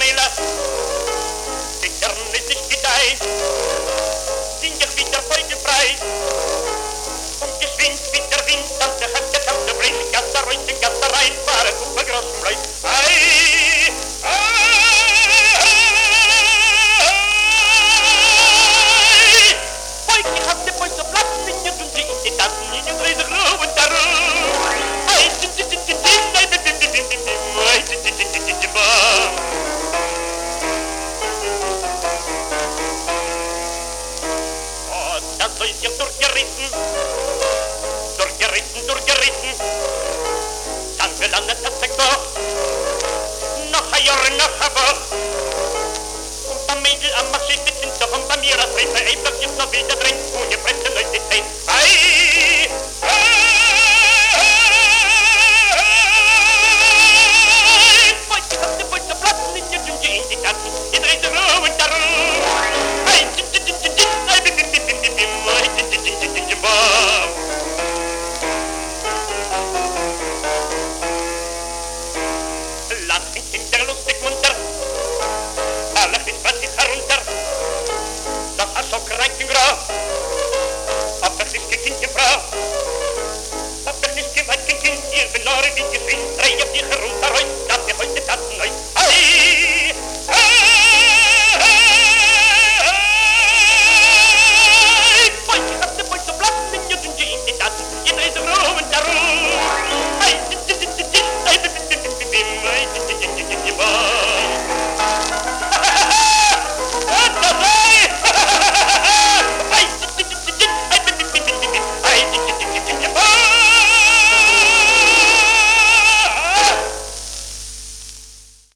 Fehler, die Kern ist nicht gedeiht, sind ja wieder folgefrei. Und geschwind wie der Wind, an der Hand der Kante bringt, Gatter rein, Gatter rein, fahre, Kuppe, großen Blei. Ei, Beug, ich hab den Beug so Platz, in der Dünse, in die Tassen, in den Riesen, und darum. Ei, das soll sich durchgerissen, dann gelandet das Sektor, noch ein Jahr, noch ein Woch. Und am Mädel am Marsch ist es doch und bei mir das Reise, ey, bleib jetzt noch wieder drin, und ihr fressen euch die Zeit. Ei, Beut, ich hab den Beut zu platzen, in die Dünge, in die Tassen,